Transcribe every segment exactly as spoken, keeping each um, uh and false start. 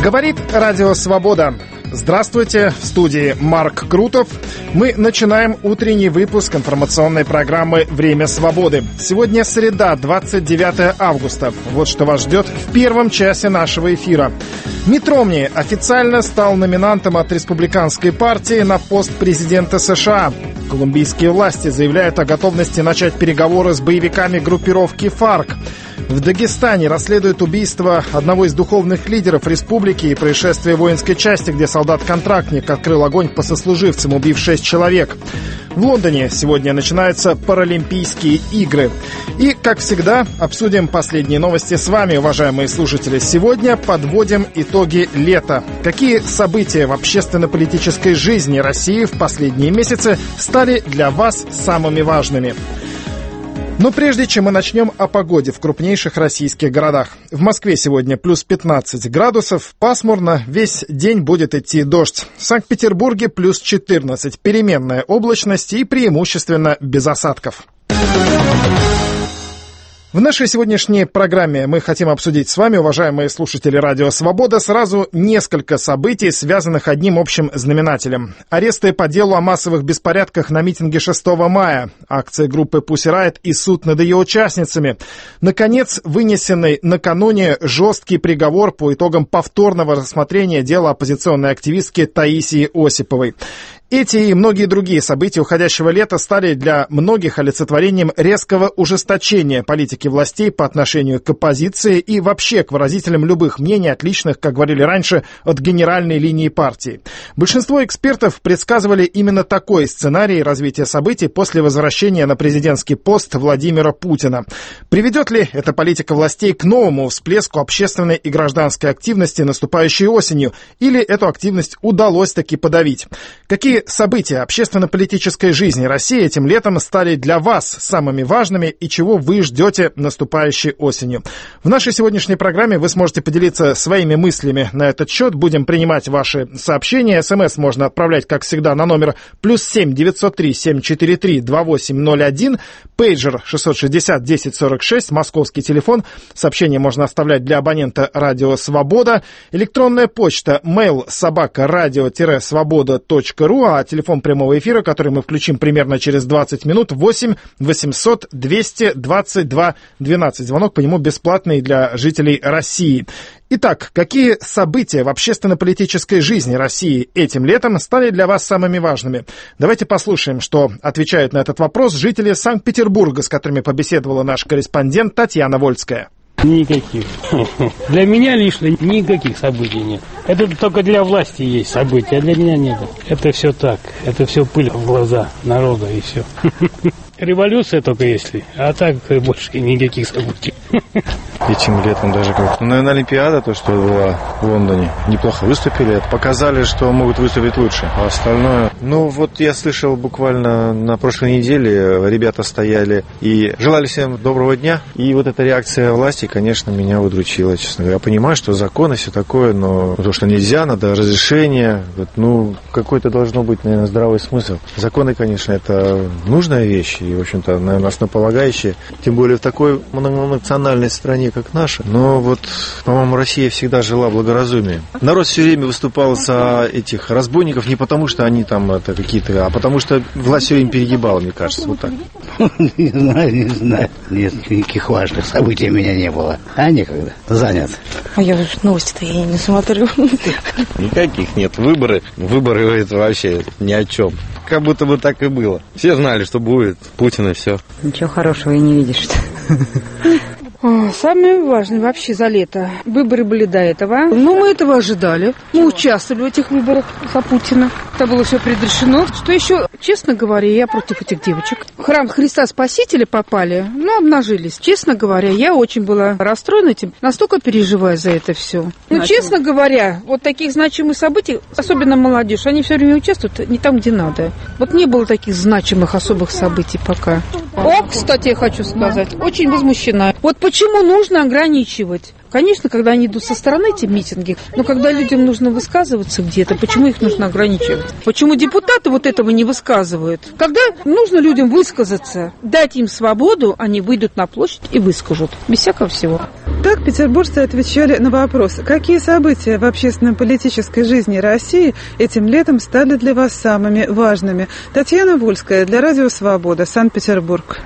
Говорит Радио Свобода. Здравствуйте, в студии Марк Крутов. Мы начинаем утренний выпуск информационной программы «Время свободы». Сегодня среда, двадцать девятое августа. Вот что вас ждет в первом часе нашего эфира. Митт Ромни официально стал номинантом от республиканской партии на пост президента США. Колумбийские власти заявляют о готовности начать переговоры с боевиками группировки ФАРК. В Дагестане расследуют убийство одного из духовных лидеров республики и происшествие в воинской части, где солдат-контрактник открыл огонь по сослуживцам, убив шесть человек. В Лондоне сегодня начинаются Паралимпийские игры. И, как всегда, обсудим последние новости с вами, уважаемые слушатели. Сегодня подводим итоги лета. Какие события в общественно-политической жизни России в последние месяцы стали для вас самыми важными? Но прежде чем мы начнем о погоде в крупнейших российских городах. В Москве сегодня плюс пятнадцать градусов, пасмурно, весь день будет идти дождь. В Санкт-Петербурге плюс четырнадцать, переменная облачность и преимущественно без осадков. В нашей сегодняшней программе мы хотим обсудить с вами, уважаемые слушатели Радио Свобода, сразу несколько событий, связанных одним общим знаменателем. Аресты по делу о массовых беспорядках на митинге шестого мая, акция группы Pussy Riot и суд над ее участницами. Наконец, вынесенный накануне жесткий приговор по итогам повторного рассмотрения дела оппозиционной активистки Таисии Осиповой. Эти и многие другие события уходящего лета стали для многих олицетворением резкого ужесточения политики властей по отношению к оппозиции и вообще к выразителям любых мнений, отличных, как говорили раньше, от генеральной линии партии. Большинство экспертов предсказывали именно такой сценарий развития событий после возвращения на президентский пост Владимира Путина. Приведет ли эта политика властей к новому всплеску общественной и гражданской активности, наступающей осенью, или эту активность удалось таки подавить? Какие события общественно-политической жизни России этим летом стали для вас самыми важными и чего вы ждете наступающей осенью? В нашей сегодняшней программе вы сможете поделиться своими мыслями на этот счет. Будем принимать ваши сообщения. СМС можно отправлять, как всегда, на номер плюс семь девятьсот три семь четыре три два восемь ноль один, пейджер шестьсот шестьдесят десять сорок шесть, московский телефон. Сообщение можно оставлять для абонента Радио Свобода. Электронная почта mail собака радио свобода точка ру, а телефон прямого эфира, который мы включим примерно через двадцать минут, восемь восемьсот двести двадцать два двенадцать. Звонок по нему бесплатный для жителей России. Итак, какие события в общественно-политической жизни России этим летом стали для вас самыми важными? Давайте послушаем, что отвечают на этот вопрос жители Санкт-Петербурга, с которыми побеседовала наш корреспондент Татьяна Вольская. Никаких. Для меня лично никаких событий нет. Это только для власти есть события, а для меня нет. Это все так. Это все пыль в глаза народа и все. Революция только если, а так больше никаких событий. Этим летом даже как... Ну, наверное, Олимпиада, то, что была в Лондоне, неплохо выступили. Показали, что могут выступить лучше. А остальное... Ну, вот я слышал буквально на прошлой неделе, ребята стояли и желали всем доброго дня. И вот эта реакция власти, конечно, меня удручила, честно говоря. Я понимаю, что закон и все такое, но то, что нельзя, надо разрешение. Вот, ну, какой-то должно быть, наверное, здравый смысл. Законы, конечно, это нужная вещь. И, в общем-то, наверное, основополагающие. Тем более в такой многонациональной стране, как наша. Но вот, по-моему, Россия всегда жила благоразумием. Народ все время выступал за этих разбойников не потому, что они там это какие-то, а потому что власть все время перегибала, мне кажется, вот так. Не знаю, не знаю. Нет, никаких важных событий у меня не было. А некогда. Занят. А я новости-то я не смотрю. Никаких нет. Выборы. Выборы это вообще ни о чем. Как будто бы так и было. Все знали, что будет Путин и все. Ничего хорошего и не видишь. Самое важное вообще за лето. Выборы были до этого. Ну, мы этого ожидали. Мы участвовали в этих выборах за Путина. Это было все предрешено. Что еще, честно говоря, я против этих девочек. В храм Христа Спасителя попали, но обнажились. Честно говоря, я очень была расстроена этим. Настолько переживаю за это все. Ну, честно говоря, вот таких значимых событий, особенно молодежь, они все время участвуют не там, где надо. Вот не было таких значимых особых событий пока. О, кстати, я хочу сказать, очень возмущена. Вот почему нужно ограничивать? Конечно, когда они идут со стороны, эти митинги, но когда людям нужно высказываться где-то, почему их нужно ограничивать? Почему депутаты вот этого не высказывают? Когда нужно людям высказаться, дать им свободу, они выйдут на площадь и выскажут. Без всякого всего. Так петербуржцы отвечали на вопрос, какие события в общественно-политической жизни России этим летом стали для вас самыми важными. Татьяна Вольская для Радио Свобода, Санкт-Петербург.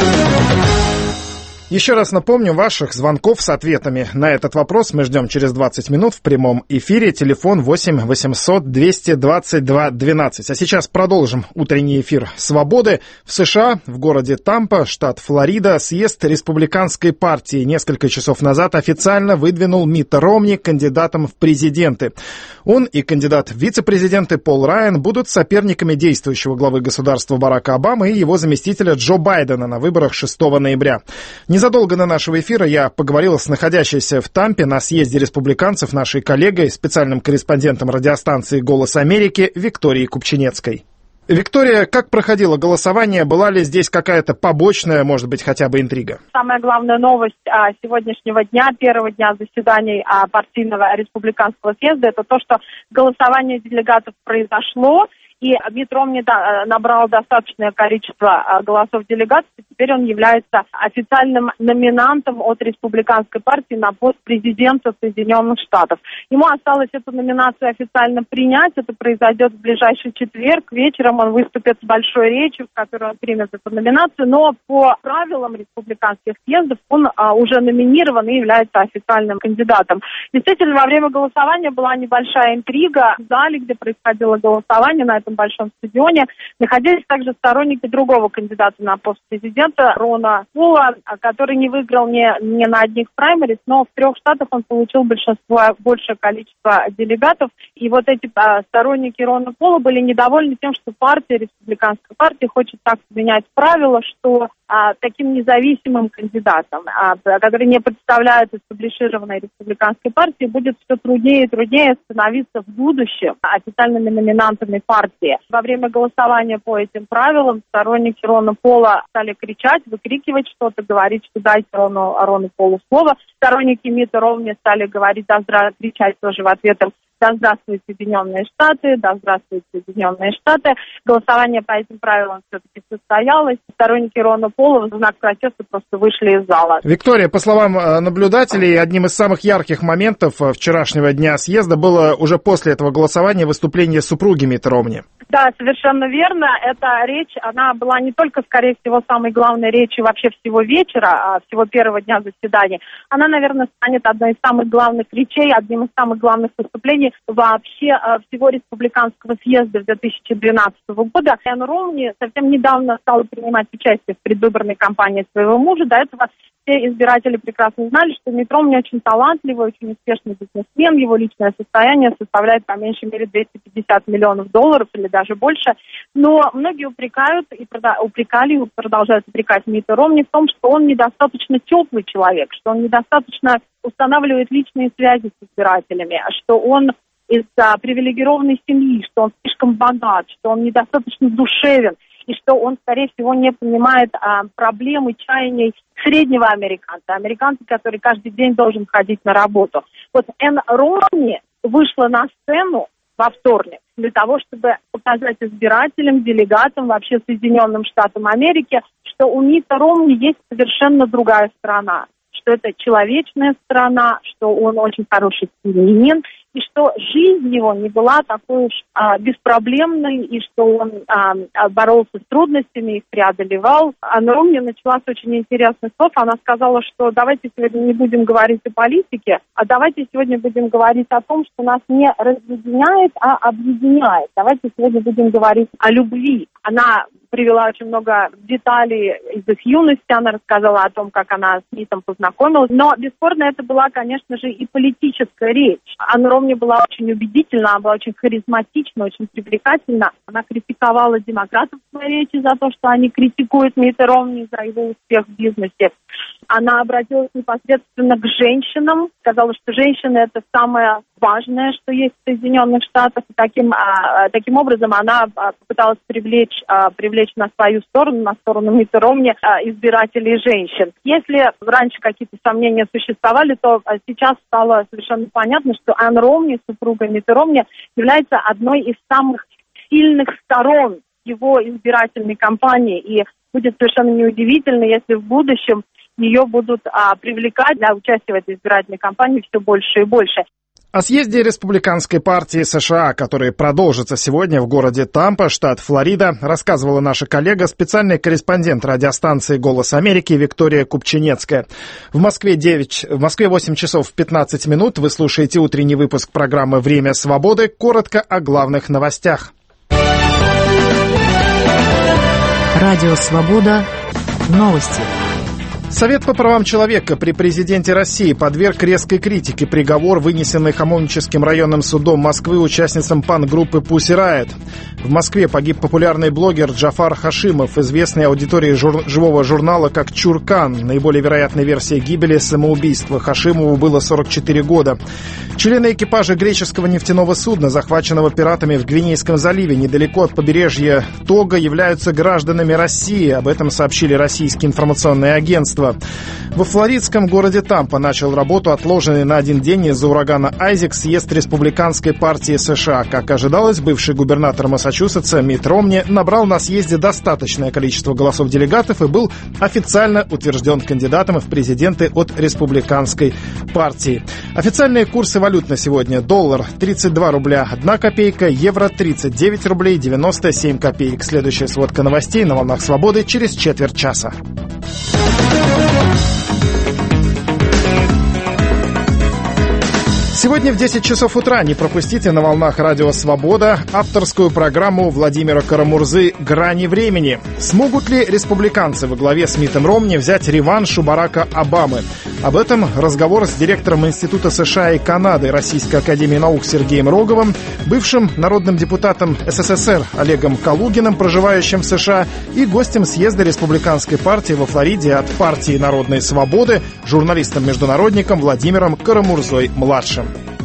Еще раз напомню, ваших звонков с ответами на этот вопрос мы ждем через двадцать минут в прямом эфире. Телефон восемь восемьсот двести двадцать два двенадцать. А сейчас продолжим утренний эфир «Свободы». В США, в городе Тампа, штат Флорида, съезд республиканской партии несколько часов назад официально выдвинул Митта Ромни кандидатом в президенты. Он и кандидат в вице-президенты Пол Райан будут соперниками действующего главы государства Барака Обамы и его заместителя Джо Байдена на выборах шестого ноября. Незадолго до нашего эфира я поговорил с находящейся в Тампе на съезде республиканцев нашей коллегой, специальным корреспондентом радиостанции «Голос Америки» Викторией Купчинецкой. Виктория, как проходило голосование? Была ли здесь какая-то побочная, может быть, хотя бы интрига? Самая главная новость а, сегодняшнего дня, первого дня заседаний а, партийного республиканского съезда, это то, что голосование делегатов произошло, и Митт Ромни набрал достаточное количество голосов делегатов, и теперь он является официальным номинантом от республиканской партии на пост президента Соединенных Штатов. Ему осталось эту номинацию официально принять, это произойдет в ближайший четверг. Вечером он выступит с большой речью, в которой он примет эту номинацию, но по правилам республиканских съездов он а, уже номинирован и является официальным кандидатом. Действительно, во время голосования была небольшая интрига в зале, где происходило голосование на этом большом стадионе. Находились также сторонники другого кандидата на пост президента Рона Пола, который не выиграл ни, ни на одних праймерис, но в трех штатах он получил большинство, большее количество делегатов. И вот эти а, сторонники Рона Пола были недовольны тем, что партия, республиканская партия, хочет так менять правила, что а, таким независимым кандидатом, а, который не представляет эстаблишированной республиканской партии, будет все труднее и труднее становиться в будущем официальными номинантами партии. Во время голосования по этим правилам сторонники Рона Пола стали кричать, выкрикивать что-то, говорить, что дайте Рону, Рону Полу слово. Сторонники Митта Ромни стали говорить, да, здра... кричать тоже в ответ: да здравствуют Соединенные Штаты, да здравствуют Соединенные Штаты. Голосование по этим правилам все-таки состоялось. Сторонники Рона Пола в знак протеста просто вышли из зала. Виктория, по словам наблюдателей, одним из самых ярких моментов вчерашнего дня съезда было уже после этого голосования выступление супруги Митта Ромни. Да, совершенно верно. Эта речь, она была не только, скорее всего, самой главной речью вообще всего вечера, всего первого дня заседания. Она, наверное, станет одной из самых главных речей, одним из самых главных выступлений вообще всего республиканского съезда две тысячи двенадцатого года. Энн Ромни совсем недавно стала принимать участие в предвыборной кампании своего мужа. До этого все избиратели прекрасно знали, что Митт Ромни очень талантливый, очень успешный бизнесмен. Его личное состояние составляет по меньшей мере двести пятьдесят миллионов долларов или даже больше. Но многие упрекают и упрекали и продолжают упрекать Митта Ромни в том, что он недостаточно теплый человек, что он недостаточно устанавливает личные связи с избирателями, что он из а, привилегированной семьи, что он слишком богат, что он недостаточно душевен, и что он, скорее всего, не понимает а, проблем и чаяний среднего американца, американца, который каждый день должен ходить на работу. Вот Энн Ромни вышла на сцену во вторник для того, чтобы показать избирателям, делегатам, вообще Соединенным Штатам Америки, что у Митта Ромни есть совершенно другая сторона, что это человечная сторона, что он очень хороший семьянин, и что жизнь его не была такой уж а, беспроблемной, и что он а, боролся с трудностями, их преодолевал. Анна Ромни начала с очень интересных слов. Она сказала, что давайте сегодня не будем говорить о политике, а давайте сегодня будем говорить о том, что нас не разъединяет, а объединяет. Давайте сегодня будем говорить о любви. Она привела очень много деталей из их юности, она рассказала о том, как она с Миттом познакомилась. Но, бесспорно, это была, конечно же, и политическая речь. Анна Ромни была очень убедительна, она была очень харизматична, очень привлекательна. Она критиковала демократов в своей речи за то, что они критикуют Митта Ромни за его успех в бизнесе. Она обратилась непосредственно к женщинам, сказала, что женщины – это самое важное, что есть в Соединенных Штатах. И таким, а, таким образом она попыталась привлечь, а, привлечь на свою сторону, на сторону Митта Ромни, а, избирателей женщин. Если раньше какие-то сомнения существовали, то сейчас стало совершенно понятно, что Энн Ромни, супруга Митта Ромни, является одной из самых сильных сторон его избирательной кампании. И будет совершенно неудивительно, если в будущем ее будут а, привлекать для участия в этой избирательной кампании все больше и больше. О съезде Республиканской партии США, который продолжится сегодня в городе Тампа, штат Флорида, рассказывала наша коллега, специальный корреспондент радиостанции «Голос Америки» Виктория Купчинецкая. В Москве, девять, в Москве восемь часов пятнадцать минут. Вы слушаете утренний выпуск программы «Время свободы». Коротко о главных новостях. Радио «Свобода». Новости. Совет по правам человека при президенте России подверг резкой критике приговор, вынесенный Хамовническим районным судом Москвы участницам панк-группы Pussy Riot. В Москве погиб популярный блогер Джафар Хашимов, известный аудитории жур... живого журнала как Чуркан. Наиболее вероятной версией гибели — самоубийство. Хашимову было сорок четыре года. Члены экипажа греческого нефтяного судна, захваченного пиратами в Гвинейском заливе недалеко от побережья Того, являются гражданами России. Об этом сообщили российские информационные агентства. Во флоридском городе Тампа начал работу отложенный на один день из-за урагана Айзек съезд Республиканской партии США. Как ожидалось, бывший губернатор Массачусетса Митт Ромни набрал на съезде достаточное количество голосов делегатов и был официально утвержден кандидатом в президенты от Республиканской партии. Официальные курсы валют на сегодня: доллар тридцать два рубля одна копейка, евро тридцать девять рублей девяносто семь копеек. Следующая сводка новостей на волнах свободы через четверть часа. Сегодня в десять часов утра не пропустите на волнах Радио Свобода авторскую программу Владимира Карамурзы «Грани времени». Смогут ли республиканцы во главе с Миттом Ромни взять реванш у Барака Обамы? Об этом разговор с директором Института США и Канады Российской академии наук Сергеем Роговым, бывшим народным депутатом СССР Олегом Калугиным, проживающим в США, и гостем съезда Республиканской партии во Флориде от партии Народной Свободы, журналистом-международником Владимиром Карамурзой-младшим.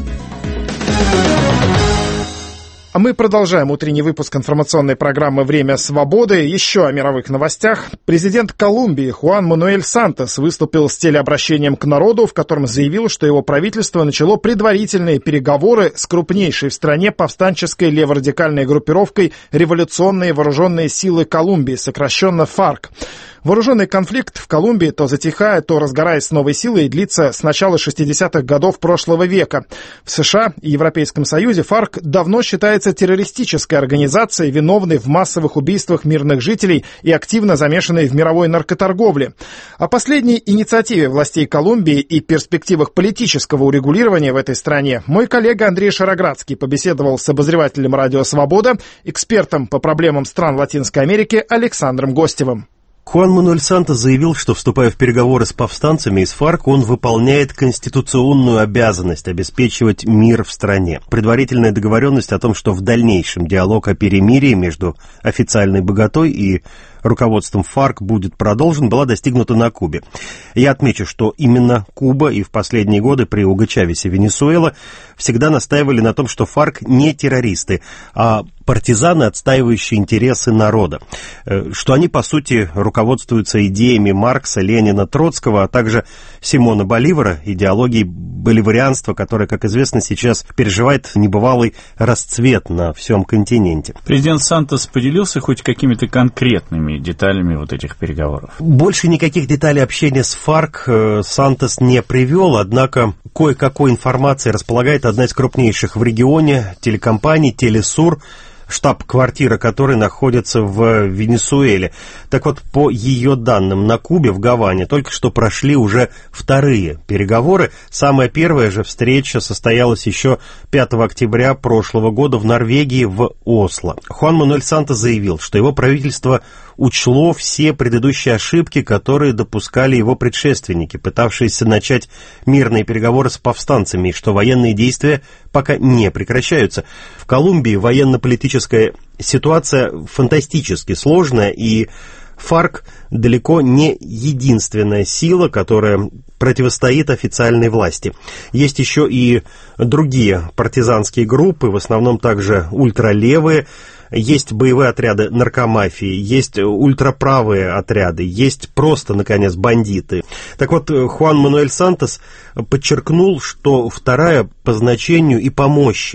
А мы продолжаем утренний выпуск информационной программы «Время свободы». Еще о мировых новостях. Президент Колумбии Хуан Мануэль Сантос выступил с телеобращением к народу, в котором заявил, что его правительство начало предварительные переговоры с крупнейшей в стране повстанческой леворадикальной группировкой «Революционные вооруженные силы Колумбии», сокращенно ФАРК. Вооруженный конфликт в Колумбии то затихая, то разгораясь с новой силой, длится с начала шестидесятых годов прошлого века. В США и Европейском Союзе ФАРК давно считается террористической организацией, виновной в массовых убийствах мирных жителей и активно замешанной в мировой наркоторговле. О последней инициативе властей Колумбии и перспективах политического урегулирования в этой стране мой коллега Андрей Шароградский побеседовал с обозревателем «Радио Свобода», экспертом по проблемам стран Латинской Америки Александром Гостевым. Хуан Мануэль Сантос заявил, что, вступая в переговоры с повстанцами из ФАРК, он выполняет конституционную обязанность обеспечивать мир в стране. Предварительная договоренность о том, что в дальнейшем диалог о перемирии между официальной боготой и руководством ФАРК будет продолжен, была достигнута на Кубе. Я отмечу, что именно Куба и в последние годы при Уго Чавесе Венесуэла всегда настаивали на том, что ФАРК не террористы, а партизаны, отстаивающие интересы народа, что они, по сути, руководствуются идеями Маркса, Ленина, Троцкого, а также Симона Боливара, идеологией боливарианства, которое, как известно, сейчас переживает небывалый расцвет на всем континенте. Президент Сантос поделился хоть какими-то конкретными деталями вот этих переговоров? Больше никаких деталей общения с ФАРК Сантос не привел, однако кое-какой информацией располагает одна из крупнейших в регионе телекомпаний «Телесур», штаб-квартира которой находится в Венесуэле. Так вот, по ее данным, на Кубе, в Гаване, только что прошли уже вторые переговоры. Самая первая же встреча состоялась еще пятого октября прошлого года в Норвегии, в Осло. Хуан Мануэль Сантос заявил, что его правительство учло все предыдущие ошибки, которые допускали его предшественники, пытавшиеся начать мирные переговоры с повстанцами, и что военные действия пока не прекращаются. В Колумбии военно-политическая ситуация фантастически сложная, и ФАРК далеко не единственная сила, которая противостоит официальной власти. Есть еще и другие партизанские группы, в основном также ультралевые. Есть боевые отряды наркомафии, есть ультраправые отряды, есть просто, наконец, бандиты. Так вот, Хуан Мануэль Сантос подчеркнул, что вторая по значению и по мощи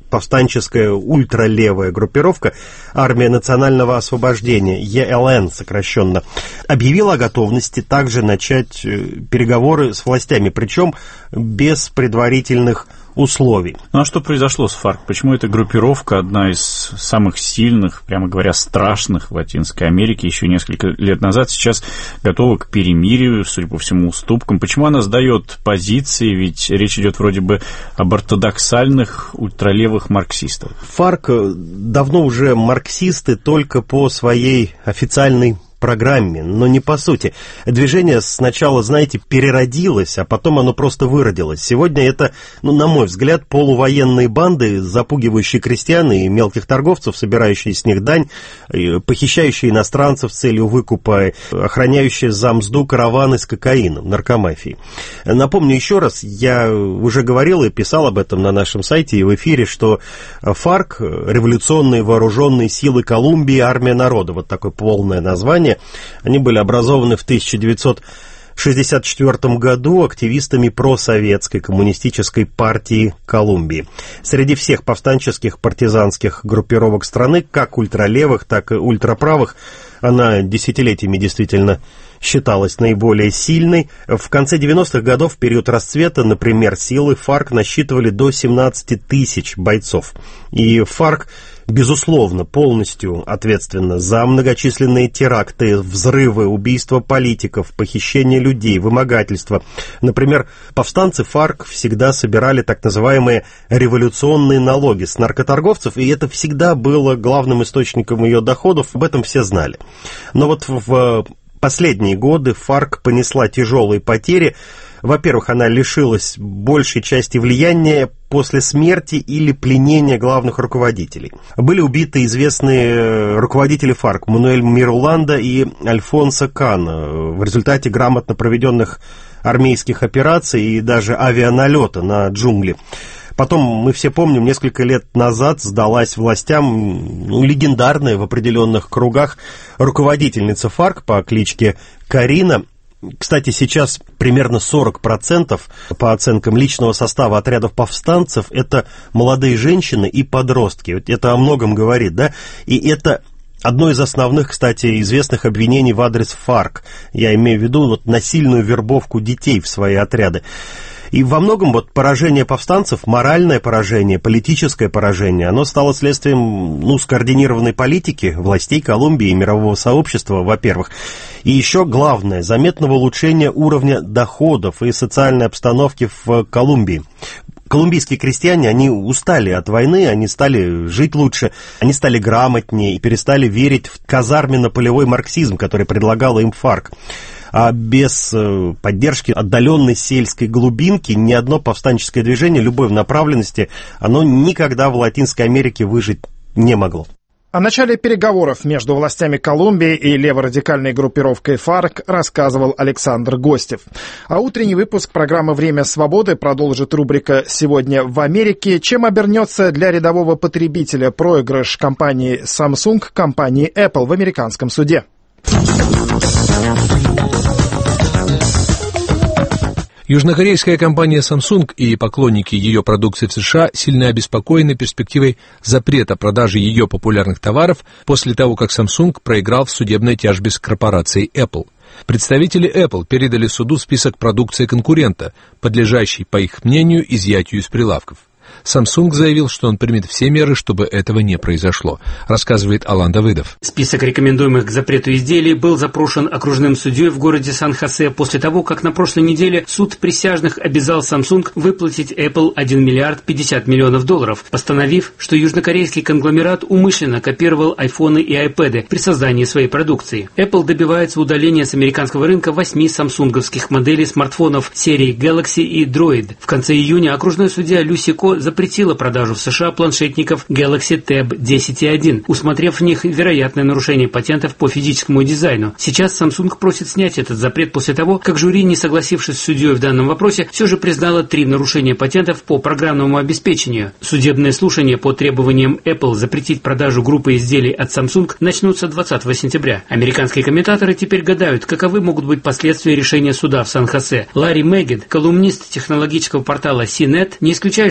повстанческая ультралевая группировка Армия национального освобождения, Е Л Н сокращенно, объявила о готовности также начать переговоры с властями, причем без предварительных условий. Ну а что произошло с ФАРК? Почему эта группировка, одна из самых сильных, прямо говоря, страшных в Латинской Америке еще несколько лет назад, сейчас готова к перемирию, судя по всему, уступкам? Почему она сдает позиции? Ведь речь идет вроде бы об ортодоксальных ультралевых марксистах. ФАРК давно уже марксисты только по своей официальной программе, но не по сути. Движение сначала, знаете, переродилось, а потом оно просто выродилось. Сегодня это, ну, на мой взгляд, полувоенные банды, запугивающие крестьян и мелких торговцев, собирающие с них дань, похищающие иностранцев с целью выкупа, охраняющие за мзду караваны с кокаином, наркомафией. Напомню еще раз, я уже говорил и писал об этом на нашем сайте и в эфире, что ФАРК, революционные вооруженные силы Колумбии, армия народа, вот такое полное название. Они были образованы в тысяча девятьсот шестьдесят четвёртом году активистами просоветской коммунистической партии Колумбии. Среди всех повстанческих партизанских группировок страны, как ультралевых, так и ультраправых, она десятилетиями действительно считалась наиболее сильной. В конце девяностых годов, в период расцвета, например, силы ФАРК насчитывали до семнадцати тысяч бойцов. И ФАРК, безусловно, полностью ответственна за многочисленные теракты, взрывы, убийства политиков, похищение людей, вымогательства. Например, повстанцы ФАРК всегда собирали так называемые революционные налоги с наркоторговцев, и это всегда было главным источником ее доходов, об этом все знали. Но вот в последние годы ФАРК понесла тяжелые потери. Во-первых, она лишилась большей части влияния после смерти или пленения главных руководителей. Были убиты известные руководители ФАРК Мануэль Мируланда и Альфонсо Кана в результате грамотно проведенных армейских операций и даже авианалета на джунгли. Потом, мы все помним, несколько лет назад сдалась властям, ну, легендарная в определенных кругах руководительница ФАРК по кличке Карина. Кстати, сейчас примерно сорок процентов, по оценкам личного состава отрядов повстанцев, это молодые женщины и подростки. Это о многом говорит, да? И это одно из основных, кстати, известных обвинений в адрес ФАРК. Я имею в виду вот насильную вербовку детей в свои отряды. И во многом вот поражение повстанцев, моральное поражение, политическое поражение, оно стало следствием, ну, скоординированной политики властей Колумбии и мирового сообщества, во-первых. И еще главное, заметного улучшения уровня доходов и социальной обстановки в Колумбии. Колумбийские крестьяне, они устали от войны, они стали жить лучше, они стали грамотнее и перестали верить в казарменно-полевой марксизм, который предлагала им ФАРК. А без э, поддержки отдаленной сельской глубинки ни одно повстанческое движение любой направленности, оно никогда в Латинской Америке выжить не могло. О начале переговоров между властями Колумбии и леворадикальной группировкой ФАРК рассказывал Александр Гостев. А утренний выпуск программы «Время свободы» продолжит рубрика «Сегодня в Америке». Чем обернется для рядового потребителя проигрыш компании Samsung компании Apple в американском суде? Южнокорейская компания Samsung и поклонники ее продукции в США сильно обеспокоены перспективой запрета продажи ее популярных товаров после того, как Samsung проиграл в судебной тяжбе с корпорацией Apple. Представители Apple передали суду список продукции конкурента, подлежащей, по их мнению, изъятию из прилавков. Samsung заявил, что он примет все меры, чтобы этого не произошло, рассказывает Алан Давыдов. Список рекомендуемых к запрету изделий был запрошен окружным судьей в городе Сан-Хосе после того, как на прошлой неделе суд присяжных обязал Samsung выплатить Apple один миллиард пятьдесят миллионов долларов, постановив, что южнокорейский конгломерат умышленно копировал айфоны и айпэды при создании своей продукции. Apple добивается удаления с американского рынка восьми самсунговских моделей смартфонов серии Galaxy и Droid. В конце июня окружной судья Люси Ко запретила продажу в США планшетников Galaxy Tab десять и один, усмотрев в них вероятное нарушение патентов по физическому дизайну. Сейчас Samsung просит снять этот запрет после того, как жюри, не согласившись с судьей в данном вопросе, все же признало три нарушения патентов по программному обеспечению. Судебные слушания по требованиям Apple запретить продажу группы изделий от Samsung начнутся двадцатого сентября. Американские комментаторы теперь гадают, каковы могут быть последствия решения суда в Сан-Хосе. Ларри Мэггет, колумнист технологического портала си нет, не исключает, что любители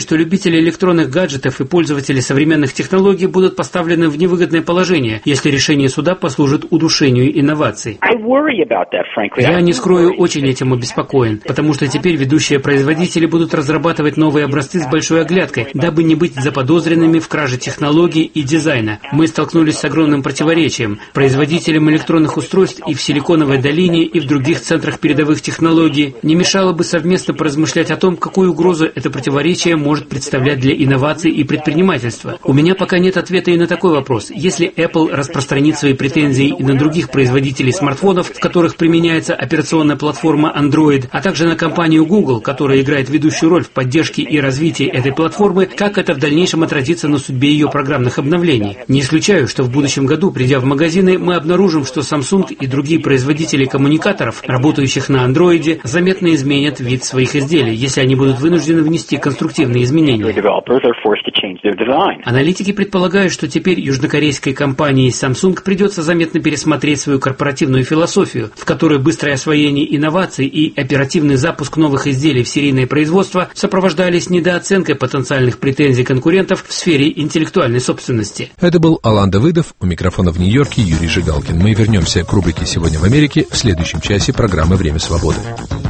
производители электронных гаджетов и пользователи современных технологий будут поставлены в невыгодное положение, если решение суда послужит удушению инноваций. Я, не скрою, очень этим обеспокоен, потому что теперь ведущие производители будут разрабатывать новые образцы с большой оглядкой, дабы не быть заподозренными в краже технологий и дизайна. Мы столкнулись с огромным противоречием. Производителям электронных устройств и в Силиконовой долине, и в других центрах передовых технологий не мешало бы совместно поразмышлять о том, какую угрозу это противоречие может представлять для инноваций и предпринимательства. У меня пока нет ответа и на такой вопрос. Если Apple распространит свои претензии и на других производителей смартфонов, в которых применяется операционная платформа Android, а также на компанию Google, которая играет ведущую роль в поддержке и развитии этой платформы, как это в дальнейшем отразится на судьбе ее программных обновлений? Не исключаю, что в будущем году, придя в магазины, мы обнаружим, что Samsung и другие производители коммуникаторов, работающих на Android, заметно изменят вид своих изделий, если они будут вынуждены внести конструктивные изменения. Аналитики предполагают, что теперь южнокорейской компании Samsung придется заметно пересмотреть свою корпоративную философию, в которой быстрое освоение инноваций и оперативный запуск новых изделий в серийное производство сопровождались недооценкой потенциальных претензий конкурентов в сфере интеллектуальной собственности. Это был Алан Давыдов, у микрофона в Нью-Йорке Юрий Жигалкин. Мы вернемся к рубрике «Сегодня в Америке» в следующем часе программы «Время свободы».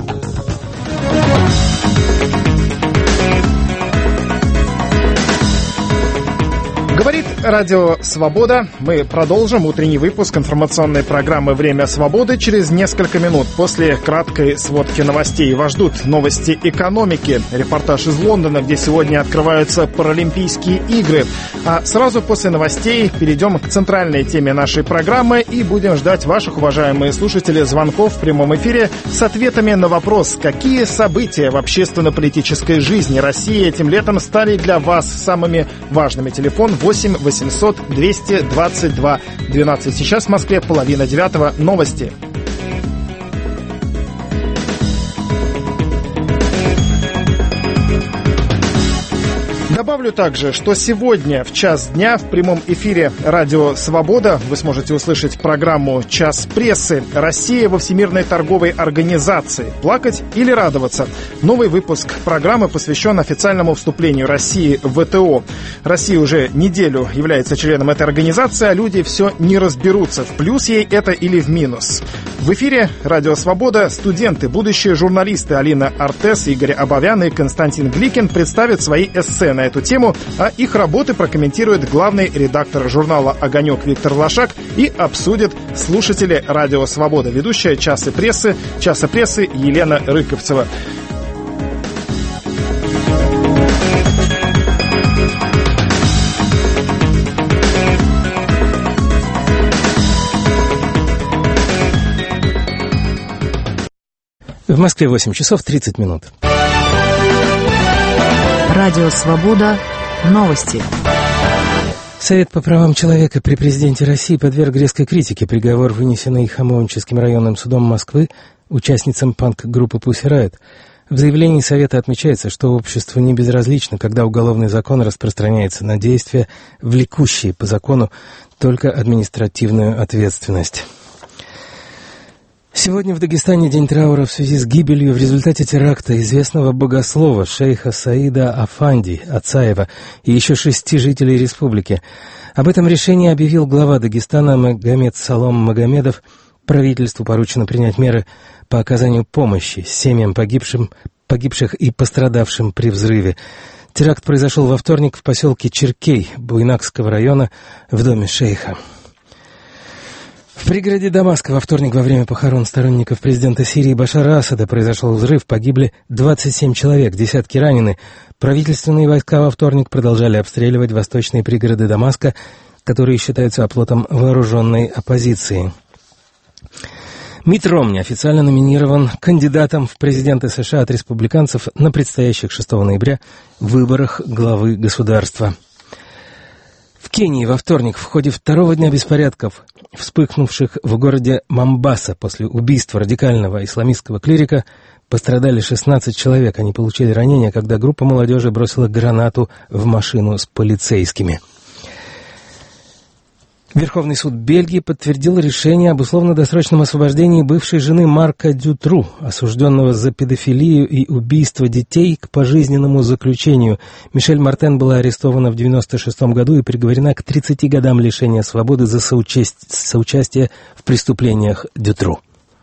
Говорит Радио Свобода. Мы продолжим утренний выпуск информационной программы «Время свободы» через несколько минут после краткой сводки новостей. Вас ждут новости экономики, репортаж из Лондона, где сегодня открываются Паралимпийские игры. А сразу после новостей перейдем к центральной теме нашей программы и будем ждать ваших, уважаемые слушатели, звонков в прямом эфире с ответами на вопрос, какие события в общественно-политической жизни России этим летом стали для вас самыми важными. Телефон восемь восемьсот двести двадцать два двенадцать. Сейчас в Москве половина девятого. Новости. Добавлю также, что сегодня в час дня в прямом эфире Радио Свобода вы сможете услышать программу «Час прессы. Россия во Всемирной торговой организации. Плакать или радоваться?». Новый выпуск программы посвящен официальному вступлению России в вэ тэ о. Россия уже неделю является членом этой организации, а люди все не разберутся, в плюс ей это или в минус. В эфире Радио Свобода студенты, будущие журналисты Алина Артес, Игорь Абовян и Константин Гликин представят свои эссе на эту тему, а их работы прокомментирует главный редактор журнала «Огонек» Виктор Лошак и обсудят слушатели Радио Свобода, ведущая «Часа прессы», «Часа прессы» Елена Рыковцева. В Москве восемь часов тридцать минут. Радио «Свобода». Новости. Совет по правам человека при президенте России подверг резкой критике приговор, вынесенный Хамовническим районным судом Москвы участницам панк-группы Pussy Riot. В заявлении Совета отмечается, что обществу не безразлично, когда уголовный закон распространяется на действия, влекущие по закону только административную ответственность. Сегодня в Дагестане день траура в связи с гибелью в результате теракта известного богослова шейха Саида Афанди Ацаева и еще шести жителей республики. Об этом решении объявил глава Дагестана Магомед Салом Магомедов. Правительству поручено принять меры по оказанию помощи семьям погибшим, погибших и пострадавшим при взрыве. Теракт произошел во вторник в поселке Черкей Буйнакского района в доме шейха. В пригороде Дамаска во вторник во время похорон сторонников президента Сирии Башара Асада произошел взрыв, погибли двадцать семь человек, десятки ранены. Правительственные войска во вторник продолжали обстреливать восточные пригороды Дамаска, которые считаются оплотом вооруженной оппозиции. Митт Ромни официально номинирован кандидатом в президенты США от республиканцев на предстоящих шестого ноября выборах главы государства. В Кении во вторник в ходе второго дня беспорядков, вспыхнувших в городе Момбаса после убийства радикального исламистского клирика, пострадали шестнадцать человек. Они получили ранения, когда группа молодежи бросила гранату в машину с полицейскими. Верховный суд Бельгии подтвердил решение об условно-досрочном освобождении бывшей жены Марка Дютру, осужденного за педофилию и убийство детей, к пожизненному заключению. Мишель Мартен была арестована в девяносто шестом году и приговорена к тридцати годам лишения свободы за соучасть... соучастие в преступлениях Дютру.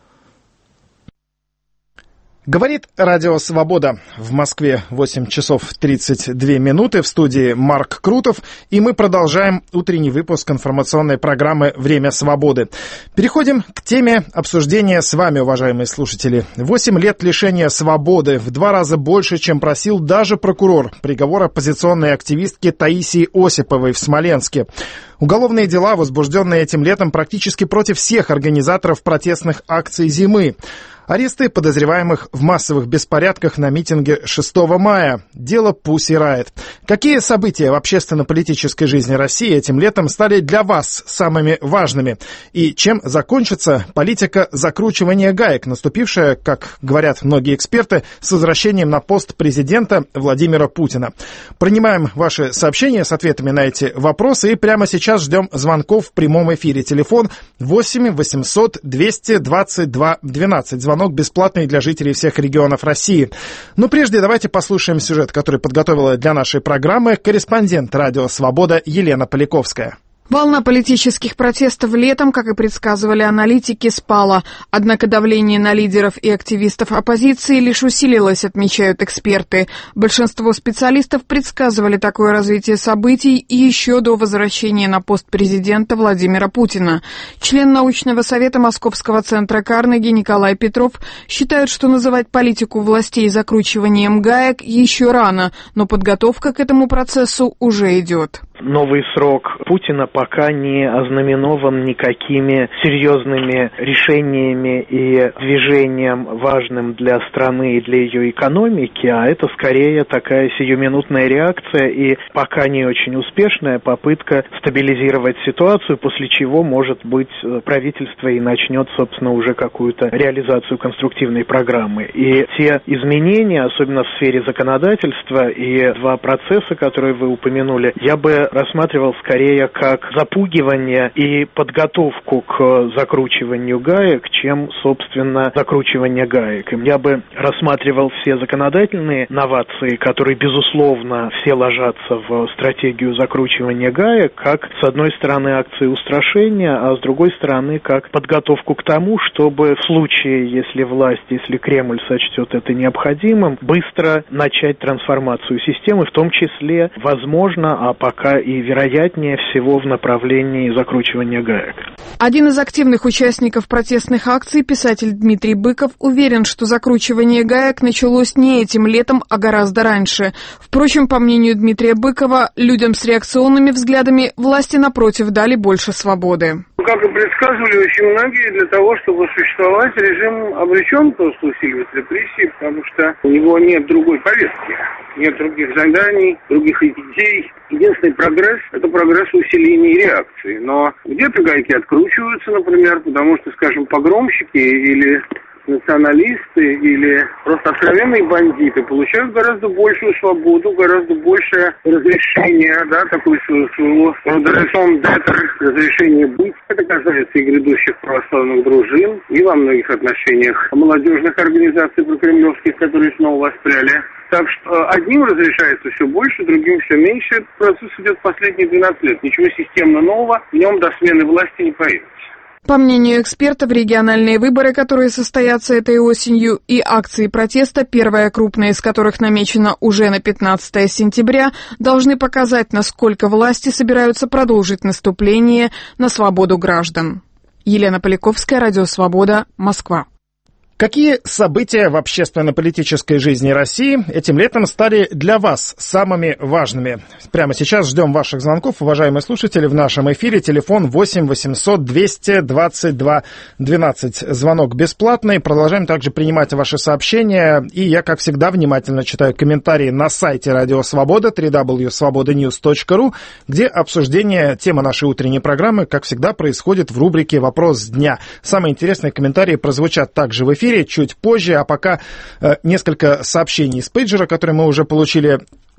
Говорит Радио Свобода. В Москве восемь часов тридцать две минуты. В студии Марк Крутов. И мы продолжаем утренний выпуск информационной программы «Время свободы». Переходим к теме обсуждения с вами, уважаемые слушатели. Восемь лет лишения свободы. В два раза больше, чем просил даже прокурор. Приговор оппозиционной активистки Таисии Осиповой в Смоленске. Уголовные дела, возбужденные этим летом практически против всех организаторов протестных акций зимы. Аресты подозреваемых в массовых беспорядках на митинге шестого мая. Дело Pussy Riot. Какие события в общественно-политической жизни России этим летом стали для вас самыми важными? И чем закончится политика закручивания гаек, наступившая, как говорят многие эксперты, с возвращением на пост президента Владимира Путина? Принимаем ваши сообщения с ответами на эти вопросы и прямо сейчас ждем звонков в прямом эфире. Телефон восемь восемьсот двести двадцать два двенадцать. Звонок бесплатный для жителей всех регионов России. Но прежде давайте послушаем сюжет, который подготовила для нашей программы корреспондент Радио Свобода Елена Поляковская. Волна политических протестов летом, как и предсказывали аналитики, спала. Однако давление на лидеров и активистов оппозиции лишь усилилось, отмечают эксперты. Большинство специалистов предсказывали такое развитие событий еще до возвращения на пост президента Владимира Путина. Член научного совета Московского центра Карнеги Николай Петров считает, что называть политику властей закручиванием гаек еще рано, но подготовка к этому процессу уже идет. Новый срок Путина пока не ознаменован никакими серьезными решениями и движением, важным для страны и для ее экономики, а это скорее такая сиюминутная реакция и пока не очень успешная попытка стабилизировать ситуацию, после чего, может быть, правительство и начнет, собственно, уже какую-то реализацию конструктивной программы. И те изменения, особенно в сфере законодательства и два процесса, которые вы упомянули, я бы рассматривал скорее как запугивание и подготовку к закручиванию гаек, чем, собственно, закручивание гаек. И я бы рассматривал все законодательные новации, которые, безусловно, все ложатся в стратегию закручивания гаек, как, с одной стороны, акции устрашения, а с другой стороны, как подготовку к тому, чтобы в случае, если власть, если Кремль сочтет это необходимым, быстро начать трансформацию системы, в том числе, возможно, а пока и вероятнее всего в направлении закручивания гаек. Один из активных участников протестных акций, писатель Дмитрий Быков, уверен, что закручивание гаек началось не этим летом, а гораздо раньше. Впрочем, по мнению Дмитрия Быкова, людям с реакционными взглядами власти, напротив, дали больше свободы. Как и предсказывали очень многие, для того, чтобы существовать, режим обречен просто усиливать репрессии, потому что у него нет другой повестки, нет других заданий, других идей. Единственный прогресс – это прогресс усиления реакции. Но где-то гайки откручиваются, например, потому что, скажем, погромщики или националисты или просто откровенные бандиты получают гораздо большую свободу, гораздо большее разрешение, да, такое своего рода raison d'être, разрешение быть. Это касается и грядущих православных дружин, и во многих отношениях молодежных организаций прокремлевских, которые снова воспряли. Так что одним разрешается все больше, другим все меньше. Этот процесс идет последние двенадцать лет. Ничего системно нового в нем до смены власти не появится. По мнению экспертов, региональные выборы, которые состоятся этой осенью, и акции протеста, первая крупная из которых намечена уже на пятнадцатое сентября, должны показать, насколько власти собираются продолжить наступление на свободу граждан. Елена Поляковская, Радио Свобода, Москва. Какие события в общественно-политической жизни России этим летом стали для вас самыми важными? Прямо сейчас ждем ваших звонков, уважаемые слушатели, в нашем эфире. Телефон восемь восемьсот двести двадцать два двенадцать. Звонок бесплатный. Продолжаем также принимать ваши сообщения. И я, как всегда, внимательно читаю комментарии на сайте Радио Свобода, дабл ю дабл ю дабл ю точка свобода ньюс точка ру, где обсуждение темы нашей утренней программы, как всегда, происходит в рубрике «Вопрос дня». Самые интересные комментарии прозвучат также в эфире чуть позже, а пока э, несколько сообщений из пейджера, которые мы уже получили.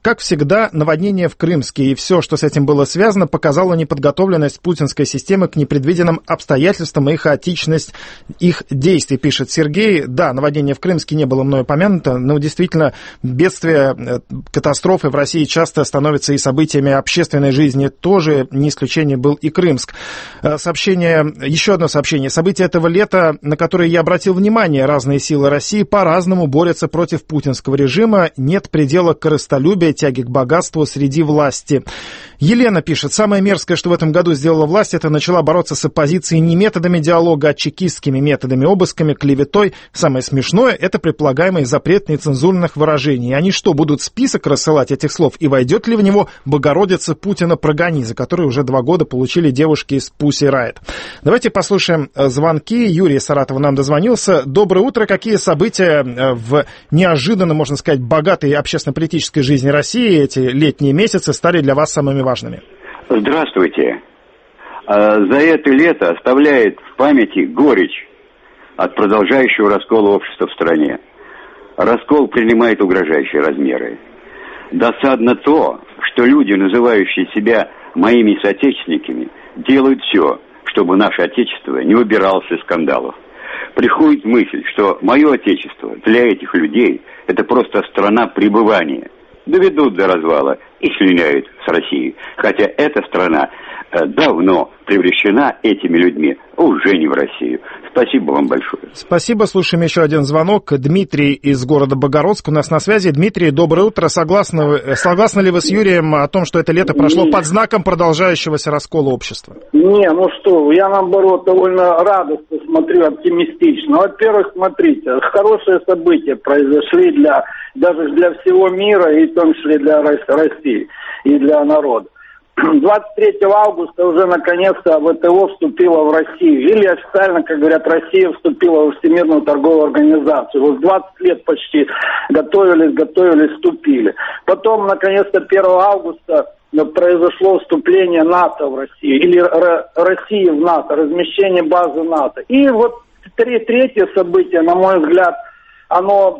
Как всегда, наводнение в Крымске и все, что с этим было связано, показало неподготовленность путинской системы к непредвиденным обстоятельствам и хаотичность их действий, пишет Сергей. Да, наводнение в Крымске не было мной упомянуто, но действительно бедствия, катастрофы в России часто становятся и событиями общественной жизни. Тоже не исключение был и Крымск. Сообщение, еще одно сообщение. События этого лета, на которые я обратил внимание, разные силы России по-разному борются против путинского режима. Нет предела корыстолюбия, тяги к богатству среди власти. Елена пишет, самое мерзкое, что в этом году сделала власть, это начала бороться с оппозицией не методами диалога, а чекистскими методами, обысками, клеветой. Самое смешное, это предполагаемый запрет нецензурных выражений. Они что, будут список рассылать этих слов? И войдет ли в него Богородица Путина прогони, за который уже два года получили девушки из Pussy Riot? Давайте послушаем звонки. Юрий из Саратова нам дозвонился. Доброе утро. Какие события в неожиданно, можно сказать, богатой общественно-политической жизни России эти летние месяцы стали для вас самыми важными? Здравствуйте. За это лето оставляет в памяти горечь от продолжающего раскола общества в стране. Раскол принимает угрожающие размеры. Досадно то, что люди, называющие себя моими соотечественниками, делают все, чтобы наше Отечество не убиралось из скандалов. Приходит мысль, что мое Отечество для этих людей – это просто страна пребывания. Доведут до развала и слиняют с Россией. Хотя эта страна э, давно превращена этими людьми уже не в Россию. Спасибо вам большое. Спасибо. Слушаем еще один звонок. Дмитрий из города Богородск у нас на связи. Дмитрий, доброе утро. Согласны, согласны ли вы с Юрием о том, что это лето прошло не. под знаком продолжающегося раскола общества? Не, ну что, я наоборот довольно радостно смотрю, оптимистично. Во-первых, смотрите, хорошие события произошли для, даже для всего мира, и в том числе для России и для народа. двадцать третьего августа уже наконец-то ВТО вступила в Россию. Или официально, как говорят, Россия вступила в Всемирную торговую организацию. Вот двадцать лет почти готовились, готовились, вступили. Потом, наконец-то, первого августа произошло вступление НАТО в Россию. Или России в НАТО, размещение базы НАТО. И вот третье событие, на мой взгляд, оно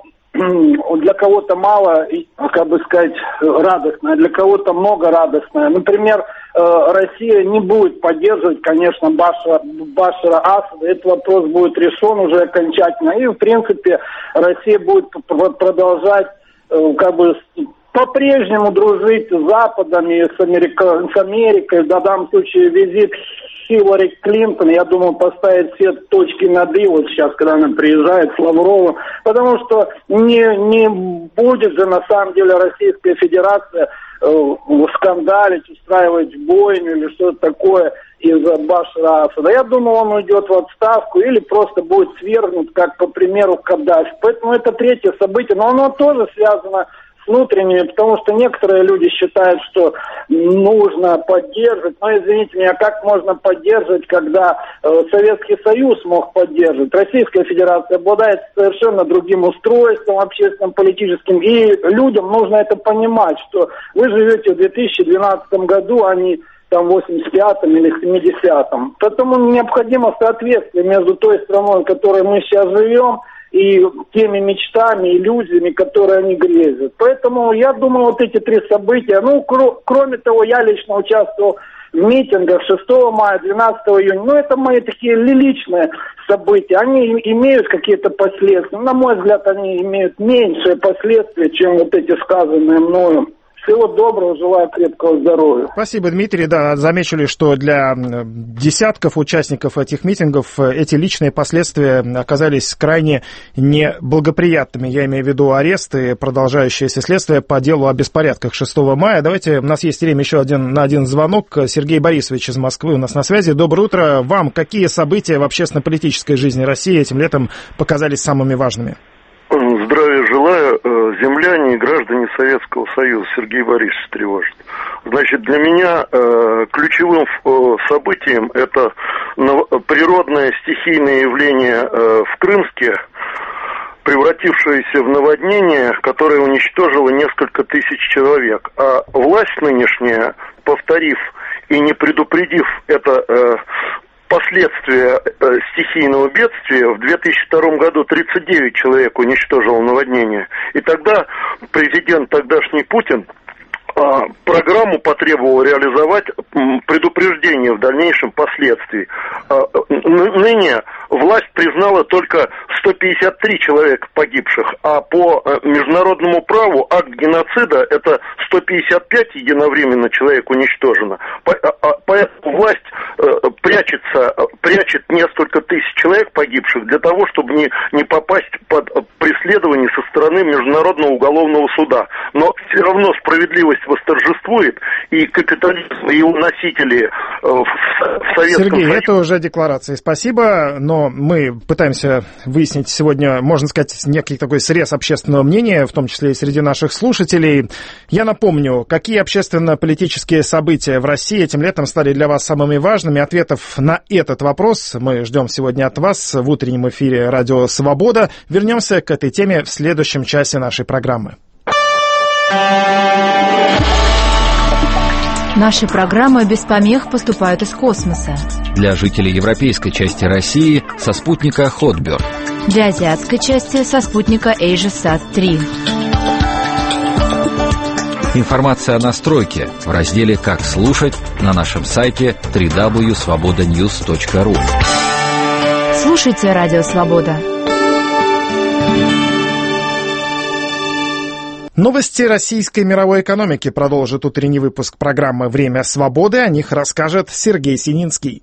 для кого-то мало, как бы сказать, радостное, для кого-то много радостное. Например, Россия не будет поддерживать, конечно, Башара, Башара Асада. Этот вопрос будет решен уже окончательно. И, в принципе, Россия будет продолжать, как бы, по-прежнему дружить с Западом и с, Америка, с Америкой. В данном случае визит Хиллари Клинтон, я думаю, поставит все точки над «и» вот сейчас, когда она приезжает с Лавровым, потому что не, не будет же на самом деле Российская Федерация э, скандалить, устраивать бойню или что-то такое из-за Башара Асада. Я думаю, он уйдет в отставку или просто будет свергнут, как по примеру Каддафи. Поэтому это третье событие, но оно тоже связано внутренними, потому что некоторые люди считают, что нужно поддерживать. Но, извините меня, как можно поддерживать, когда э, Советский Союз мог поддерживать? Российская Федерация обладает совершенно другим устройством общественным, политическим. И людям нужно это понимать, что вы живете в две тысячи двенадцатом году, а не там в восемьдесят пятом или семидесятом. Поэтому необходимо соответствие между той страной, в которой мы сейчас живем, и теми мечтами, иллюзиями, которые они грезят. Поэтому я думаю, вот эти три события, ну, кр- кроме того, я лично участвовал в митингах шестого мая, двенадцатого июня, ну, это мои такие личные события, они имеют какие-то последствия. На мой взгляд, они имеют меньшие последствия, чем вот эти сказанные мною. Всего доброго, желаю крепкого здоровья. Спасибо, Дмитрий. Да, замечали, что для десятков участников этих митингов эти личные последствия оказались крайне неблагоприятными. Я имею в виду аресты, продолжающееся следствие по делу о беспорядках шестого мая. Давайте, у нас есть время еще один, на один звонок. Сергей Борисович из Москвы у нас на связи. Доброе утро. Вам какие события в общественно-политической жизни России этим летом показались самыми важными? Здравия желаю, земляне и граждане Советского Союза. Сергей Борисович тревожит. Значит, для меня э, ключевым э, событием это природное стихийное явление э, в Крымске, превратившееся в наводнение, которое уничтожило несколько тысяч человек. А власть нынешняя, повторив и не предупредив это э, последствия э, стихийного бедствия, в две тысячи втором году тридцать девять человек уничтожило наводнение. И тогда президент тогдашний Путин программу потребовал реализовать предупреждение в дальнейшем последствий. Ныне власть признала только сто пятьдесят три человека погибших, а по международному праву акт геноцида — это сто пятьдесят пять единовременно человек уничтожено. Поэтому власть прячется, прячет несколько тысяч человек погибших для того, чтобы не, не попасть под преследование со стороны Международного уголовного суда. Но все равно справедливость восторжествует, и капитализм, и его носители в Советском Сергей, Союзе... это уже декларации. Спасибо, но мы пытаемся выяснить сегодня, можно сказать, некий такой срез общественного мнения, в том числе и среди наших слушателей. Я напомню, какие общественно-политические события в России этим летом стали для вас самыми важными. Ответов на этот вопрос мы ждем сегодня от вас в утреннем эфире «Радио Свобода». Вернемся к этой теме в следующем часе нашей программы. Наши программы без помех поступают из космоса. Для жителей европейской части России со спутника Хотберг. Для азиатской части со спутника AsiaSat три. Информация о настройке в разделе «Как слушать» на нашем сайте дабл ю дабл ю дабл ю точка свобода ньюс точка ру. Слушайте «Радио Свобода». Новости российской мировой экономики продолжит утренний выпуск программы «Время свободы». О них расскажет Сергей Сининский.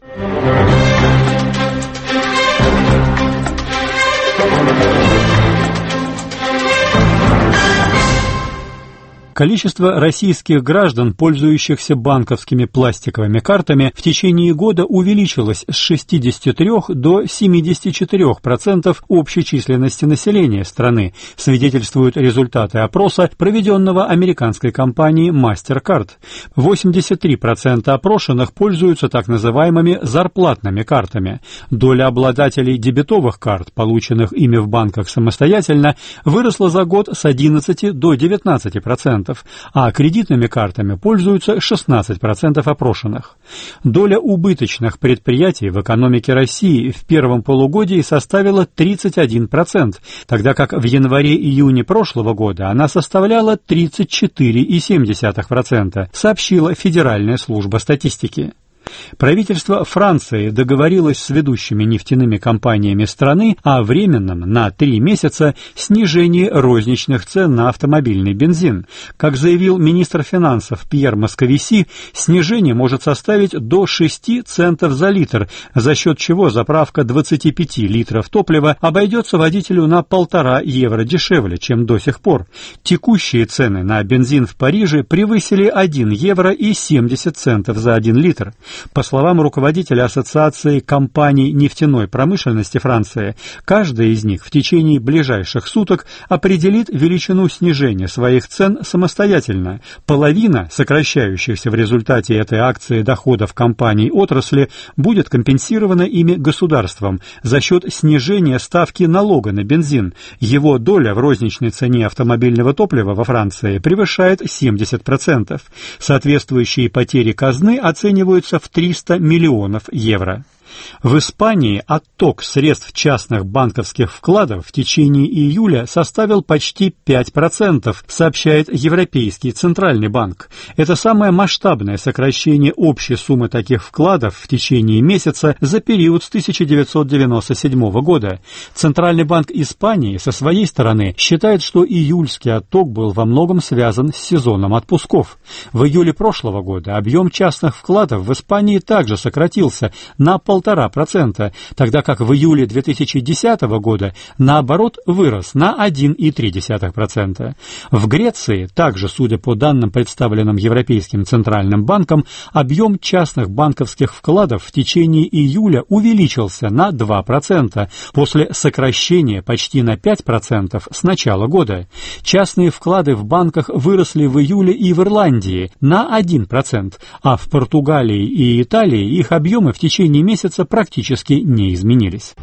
Количество российских граждан, пользующихся банковскими пластиковыми картами, в течение года увеличилось с шестидесяти трёх до семидесяти четырёх процентов общей численности населения страны, свидетельствуют результаты опроса, проведенного американской компанией MasterCard. восемьдесят три процента опрошенных пользуются так называемыми зарплатными картами. Доля обладателей дебетовых карт, полученных ими в банках самостоятельно, выросла за год с одиннадцати до девятнадцати процентов. А кредитными картами пользуются шестнадцать процентов опрошенных. Доля убыточных предприятий в экономике России в первом полугодии составила тридцать один процент, тогда как в январе-июне прошлого года она составляла тридцать четыре целых семь десятых процента, сообщила Федеральная служба статистики. Правительство Франции договорилось с ведущими нефтяными компаниями страны о временном на три месяца снижении розничных цен на автомобильный бензин. Как заявил министр финансов Пьер Московиси, снижение может составить до шести центов за литр, за счет чего заправка двадцати пяти литров топлива обойдется водителю на полтора евро дешевле, чем до сих пор. Текущие цены на бензин в Париже превысили один евро и семьдесят центов за один литр. По словам руководителя Ассоциации компаний нефтяной промышленности Франции, каждая из них в течение ближайших суток определит величину снижения своих цен самостоятельно. Половина сокращающихся в результате этой акции доходов компаний отрасли будет компенсирована ими государством за счет снижения ставки налога на бензин. Его доля в розничной цене автомобильного топлива во Франции превышает семьдесят процентов. Соответствующие потери казны оцениваются в триста миллионов евро. В Испании отток средств частных банковских вкладов в течение июля составил почти пять процентов, сообщает Европейский Центральный банк. Это самое масштабное сокращение общей суммы таких вкладов в течение месяца за период с тысяча девятьсот девяносто седьмого года. Центральный банк Испании со своей стороны считает, что июльский отток был во многом связан с сезоном отпусков. В июле прошлого года объем частных вкладов в Испании также сократился на полтора процента, тогда как в июле две тысячи десятого года, наоборот, вырос на один целых три десятых процента. В Греции, также, судя по данным, представленным Европейским Центральным банком, объем частных банковских вкладов в течение июля увеличился на два процента, после сокращения почти на пять процентов с начала года. Частные вклады в банках выросли в июле и в Ирландии на один процент, а в Португалии и Италии их объемы в течение месяца практически не изменились.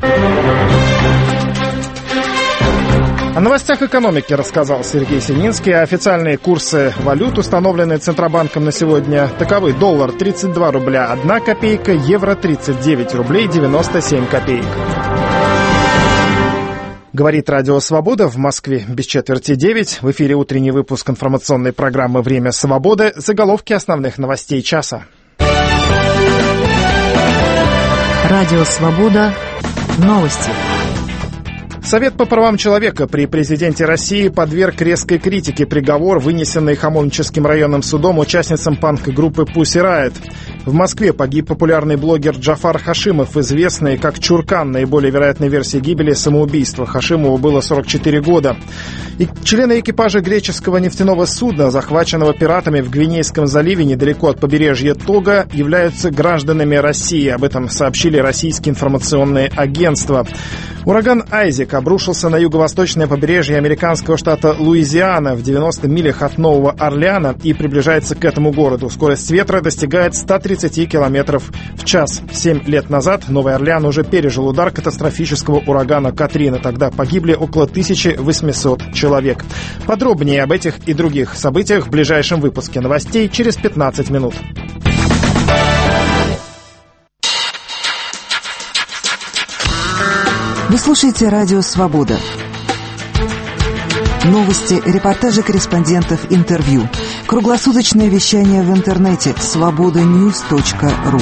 О новостях экономики рассказал Сергей Сининский. Официальные курсы валют, установленные Центробанком на сегодня, таковы: доллар тридцать два рубля одна копейка, евро тридцать девять рублей девяносто семь копеек. Говорит Радио Свобода, в Москве без четверти девять. В эфире утренний выпуск информационной программы «Время свободы». Заголовки основных новостей часа. Радио Свобода. Новости. Совет по правам человека при президенте России подверг резкой критике приговор, вынесенный Хамовническим районным судом участницам панк-группы Pussy Riot. В Москве погиб популярный блогер Джафар Хашимов, известный как Чуркан, наиболее вероятной версии гибели — самоубийство. Хашимову было сорок четыре года. И члены экипажа греческого нефтяного судна, захваченного пиратами в Гвинейском заливе недалеко от побережья Тога, являются гражданами России. Об этом сообщили российские информационные агентства. Ураган Айзек обрушился на юго-восточное побережье американского штата Луизиана в девяноста милях от Нового Орлеана и приближается к этому городу. Скорость ветра достигает ста тридцати километров в час. Семь лет назад Новый Орлеан уже пережил удар катастрофического урагана Катрина. Тогда погибли около тысячи восьмисот человек. Подробнее об этих и других событиях в ближайшем выпуске новостей через пятнадцать минут. Вы слушаете Радио Свобода. Новости, репортажи корреспондентов, интервью. Круглосуточное вещание в интернете свобода ньюс точка ру.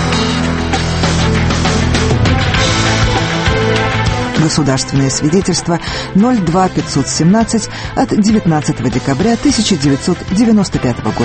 Государственное свидетельство ноль два пятьсот семнадцать от девятнадцатого декабря тысяча девятьсот девяносто пятого года.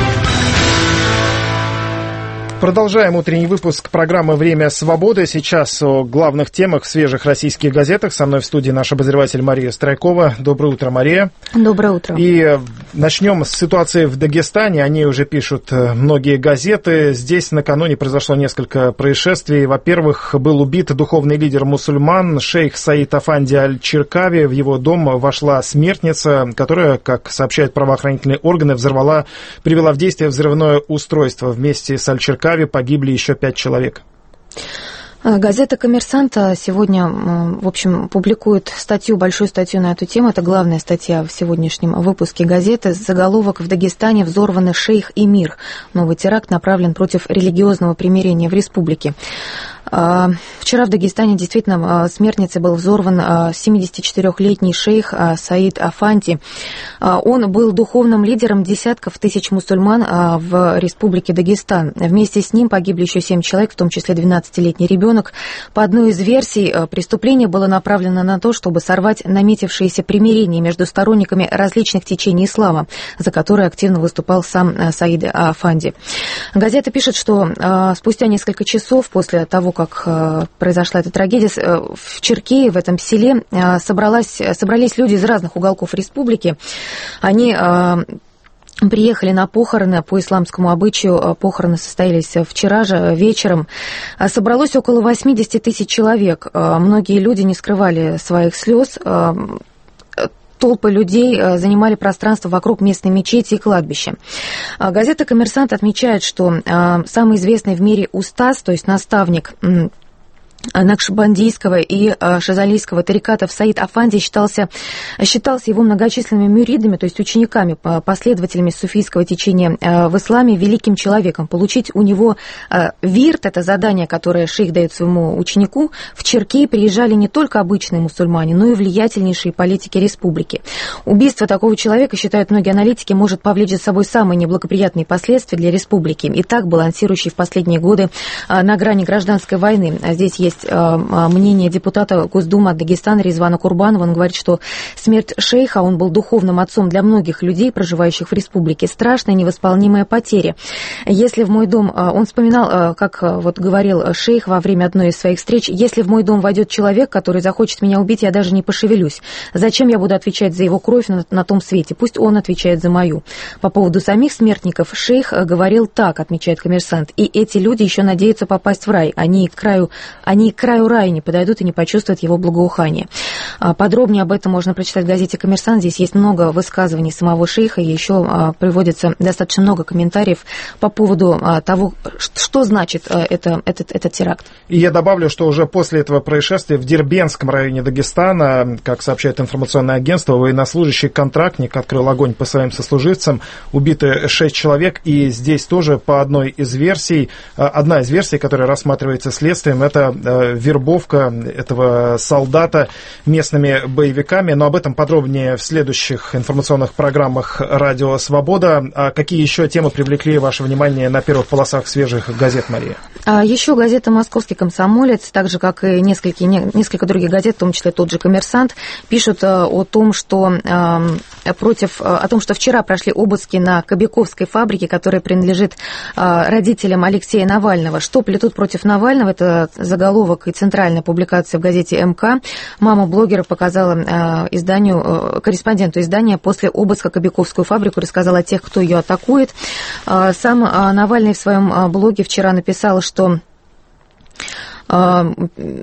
Продолжаем утренний выпуск программы «Время свободы». Сейчас о главных темах в свежих российских газетах. Со мной в студии наш обозреватель Мария Страйкова. Доброе утро, Мария. Доброе утро. И начнем с ситуации в Дагестане. О ней уже пишут многие газеты. Здесь накануне произошло несколько происшествий. Во-первых, был убит духовный лидер мусульман шейх Саид Афанди Аль-Чиркави. В его дом вошла смертница, которая, как сообщают правоохранительные органы, взорвала, привела в действие взрывное устройство. Вместе с Аль-Чиркави погибли еще пять человек. Газета «Коммерсант» сегодня, в общем, публикует статью, большую статью на эту тему. Это главная статья в сегодняшнем выпуске газеты. Заголовок: «В Дагестане взорваны шейх и мир. Новый теракт направлен против религиозного примирения в республике». Вчера в Дагестане действительно смертницей был взорван семидесятичетырёхлетний шейх Саид Афанди. Он был духовным лидером десятков тысяч мусульман в республике Дагестан. Вместе с ним погибли еще семь человек, в том числе двенадцатилетний ребенок. По одной из версий, преступление было направлено на то, чтобы сорвать наметившееся примирение между сторонниками различных течений ислама, за которое активно выступал сам Саид Афанди. Газета пишет, что спустя несколько часов после того, как произошла эта трагедия, в Чиркее, в этом селе, собралась, собрались люди из разных уголков республики. Они приехали на похороны по исламскому обычаю. Похороны состоялись вчера же вечером. Собралось около восемьдесят тысяч человек. Многие люди не скрывали своих слез. Толпы людей занимали пространство вокруг местной мечети и кладбища. Газета «Коммерсант» отмечает, что самый известный в мире устаз, то есть наставник накшбандийского и шазалийского тарикатов Саид Афанди считался, считался его многочисленными мюридами, то есть учениками, последователями суфийского течения в исламе, великим человеком. Получить у него вирт, это задание, которое шейх дает своему ученику, в Чиркей приезжали не только обычные мусульмане, но и влиятельнейшие политики республики. Убийство такого человека, считают многие аналитики, может повлечь за собой самые неблагоприятные последствия для республики, и так балансирующий в последние годы на грани гражданской войны. Здесь есть мнение депутата Госдумы Дагестана Резвана Курбанова. Он говорит, что смерть шейха, он был духовным отцом для многих людей, проживающих в республике. Страшная невосполнимая потеря. Если в мой дом, он вспоминал, как вот говорил шейх во время одной из своих встреч, если в мой дом войдет человек, который захочет меня убить, я даже не пошевелюсь. Зачем я буду отвечать за его кровь на, на том свете? Пусть он отвечает за мою. По поводу самих смертников шейх говорил так, отмечает «Коммерсант». И эти люди еще надеются попасть в рай. Они к краю, они к краю рая не подойдут и не почувствуют его благоухания. Подробнее об этом можно прочитать в газете «Коммерсант». Здесь есть много высказываний самого шейха, и еще приводится достаточно много комментариев по поводу того, что значит это, этот, этот теракт. И я добавлю, что уже после этого происшествия в Дербенском районе Дагестана, как сообщает информационное агентство, военнослужащий контрактник открыл огонь по своим сослуживцам. Убиты шесть человек, и здесь тоже по одной из версий, одна из версий, которая рассматривается следствием, это вербовка этого солдата местными боевиками. Но об этом подробнее в следующих информационных программах «Радио Свобода». А какие еще темы привлекли ваше внимание на первых полосах свежих газет, Мария? Еще газета «Московский комсомолец», так же, как и несколько, несколько других газет, в том числе тот же «Коммерсант», пишут о том, что против, о том, что вчера прошли обыски на Кобяковской фабрике, которая принадлежит родителям Алексея Навального. Что плетут против Навального? Это заголовок и центральная публикация в газете эм ка. Мама блогера показала изданию, корреспонденту издания после обыска Кобяковскую фабрику, рассказала о тех, кто ее атакует. Сам Навальный в своем блоге вчера написал, что На,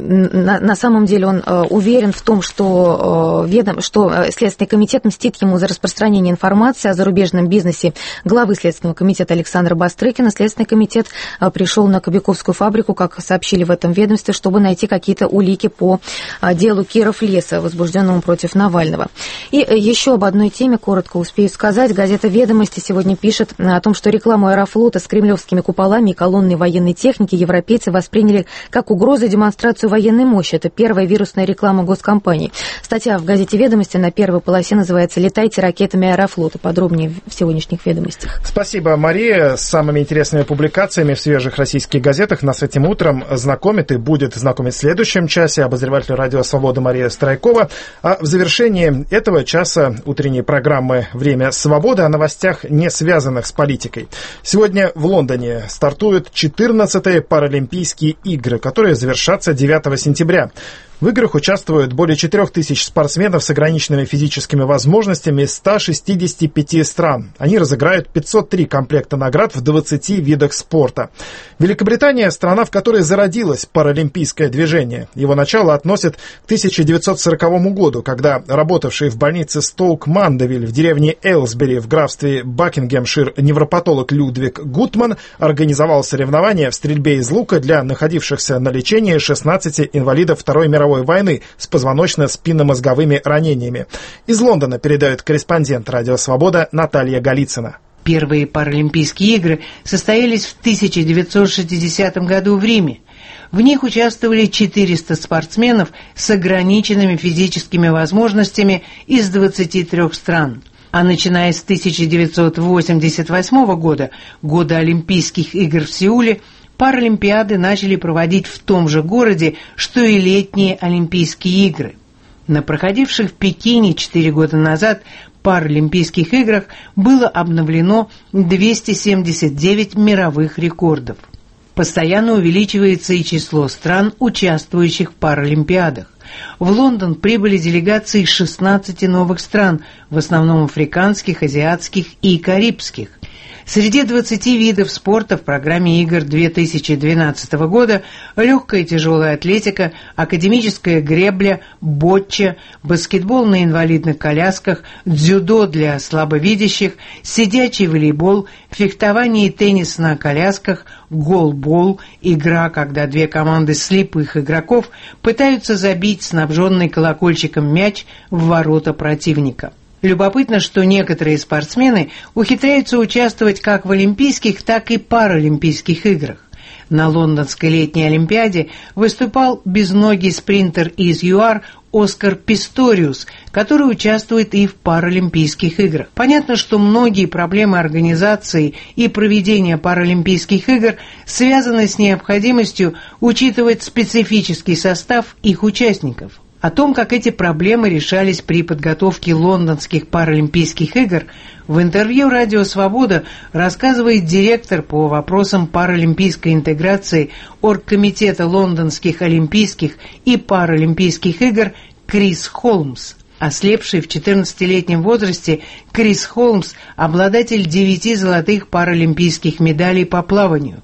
на самом деле он уверен в том, что, ведом, что Следственный комитет мстит ему за распространение информации о зарубежном бизнесе главы Следственного комитета Александра Бастрыкина. Следственный комитет пришел на Кобяковскую фабрику, как сообщили в этом ведомстве, чтобы найти какие-то улики по делу Кировлеса, возбужденному против Навального. И еще об одной теме коротко успею сказать. Газета «Ведомости» сегодня пишет о том, что рекламу Аэрофлота с кремлевскими куполами и колонной военной техники европейцы восприняли как угрозу и демонстрацию военной мощи. Это первая вирусная реклама госкомпании. Статья в газете «Ведомости» на первой полосе называется «Летайте ракетами Аэрофлота». Подробнее в сегодняшних «Ведомостях». Спасибо, Мария. С самыми интересными публикациями в свежих российских газетах нас этим утром знакомит и будет знакомить в следующем часе обозреватель «Радио Свобода» Мария Страйкова. А в завершении этого часа утренней программы «Время свободы» о новостях, не связанных с политикой. Сегодня в Лондоне стартуют четырнадцатые Паралимпийские игры, которые завершатся девятого сентября. В играх участвуют более четырех тысяч спортсменов с ограниченными физическими возможностями из ста шестидесяти пяти стран. Они разыграют пятьсот три комплекта наград в двадцати видах спорта. Великобритания – страна, в которой зародилось паралимпийское движение. Его начало относят к тысяча девятьсот сороковому году, когда работавший в больнице Стоук-Мандевиль в деревне Эйлсбери в графстве Бакингемшир невропатолог Людвиг Гутман организовал соревнования в стрельбе из лука для находившихся на лечении шестнадцати инвалидов Второй мировой войны с позвоночно-спинномозговыми ранениями. Из Лондона передает корреспондент «Радио Свобода» Наталья Голицына. Первые Паралимпийские игры состоялись в тысяча девятьсот шестидесятом году в Риме. В них участвовали четыреста спортсменов с ограниченными физическими возможностями из двадцати трёх стран. А начиная с тысяча девятьсот восемьдесят восьмого года, года Олимпийских игр в Сеуле, Паралимпиады начали проводить в том же городе, что и летние Олимпийские игры. На проходивших в Пекине четыре года назад Паралимпийских играх было обновлено двести семьдесят девять мировых рекордов. Постоянно увеличивается и число стран, участвующих в Паралимпиадах. В Лондон прибыли делегации из шестнадцати новых стран, в основном африканских, азиатских и карибских. Среди двадцати видов спорта в программе игр две тысячи двенадцатого года легкая и тяжелая атлетика, академическая гребля, ботча, баскетбол на инвалидных колясках, дзюдо для слабовидящих, сидячий волейбол, фехтование и теннис на колясках, голбол, игра, когда две команды слепых игроков пытаются забить снабженный колокольчиком мяч в ворота противника. Любопытно, что некоторые спортсмены ухитряются участвовать как в Олимпийских, так и Паралимпийских играх. На Лондонской летней Олимпиаде выступал безногий спринтер из ЮАР Оскар Писториус, который участвует и в Паралимпийских играх. Понятно, что многие проблемы организации и проведения Паралимпийских игр связаны с необходимостью учитывать специфический состав их участников. О том, как эти проблемы решались при подготовке лондонских Паралимпийских игр, в интервью «Радио Свобода» рассказывает директор по вопросам паралимпийской интеграции Оргкомитета лондонских Олимпийских и Паралимпийских игр Крис Холмс. Ослепший в четырнадцатилетнем возрасте Крис Холмс – обладатель девяти золотых паралимпийских медалей по плаванию.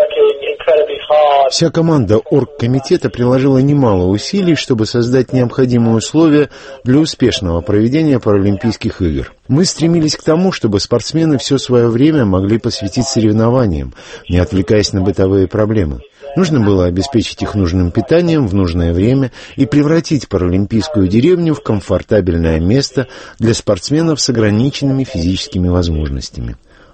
Вся команда оргкомитета приложила немало усилий, чтобы создать необходимые условия для успешного проведения Паралимпийских игр. Мы стремились к тому, чтобы спортсмены все свое время могли посвятить соревнованиям, не отвлекаясь на бытовые проблемы. Нужно было обеспечить их нужным питанием в нужное время и превратить паралимпийскую деревню в комфортабельное место для спортсменов с ограниченными физическими возможностями.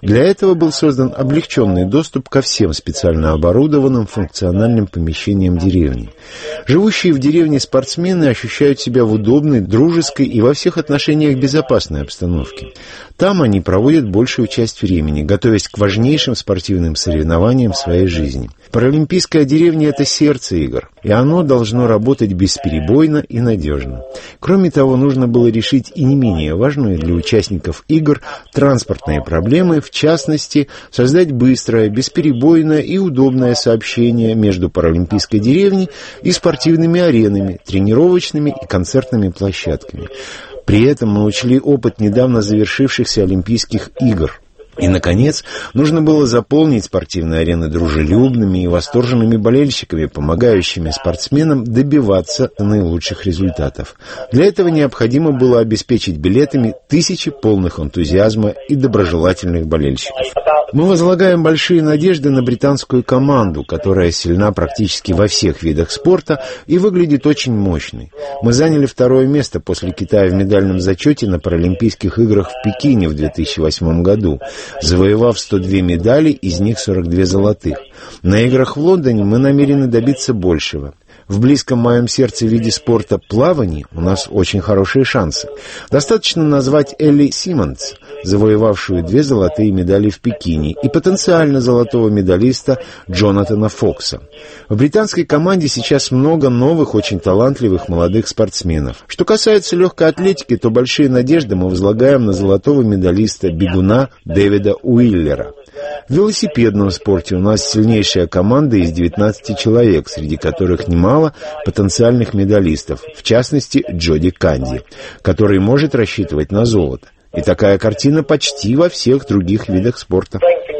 Для этого был создан облегченный доступ ко всем специально оборудованным функциональным помещениям деревни. Живущие в деревне спортсмены ощущают себя в удобной, дружеской и во всех отношениях безопасной обстановке. Там они проводят большую часть времени, готовясь к важнейшим спортивным соревнованиям своей жизни. Паралимпийская деревня – это сердце игр, и оно должно работать бесперебойно и надежно. Кроме того, нужно было решить и не менее важную для участников игр транспортные проблемы, в частности, создать быстрое, бесперебойное и удобное сообщение между паралимпийской деревней и спортивными аренами, тренировочными и концертными площадками. При этом мы учли опыт недавно завершившихся Олимпийских игр. И, наконец, нужно было заполнить спортивные арены дружелюбными и восторженными болельщиками, помогающими спортсменам добиваться наилучших результатов. Для этого необходимо было обеспечить билетами тысячи полных энтузиазма и доброжелательных болельщиков. Мы возлагаем большие надежды на британскую команду, которая сильна практически во всех видах спорта и выглядит очень мощной. Мы заняли второе место после Китая в медальном зачете на Паралимпийских играх в Пекине в две тысячи восьмом году, завоевав сто две медали, из них сорок две золотых. На играх в Лондоне мы намерены добиться большего. В близком моем сердце виде спорта плавании у нас очень хорошие шансы. Достаточно назвать Элли Симмонс, завоевавшую две золотые медали в Пекине, и потенциально золотого медалиста Джонатана Фокса. В британской команде сейчас много новых, очень талантливых молодых спортсменов. Что касается легкой атлетики, то большие надежды мы возлагаем на золотого медалиста-бегуна Дэвида Уиллера. В велосипедном спорте у нас сильнейшая команда из девятнадцати человек, среди которых немало потенциальных медалистов, в частности Джоди Канди, который может рассчитывать на золото. И такая картина почти во всех других видах спорта.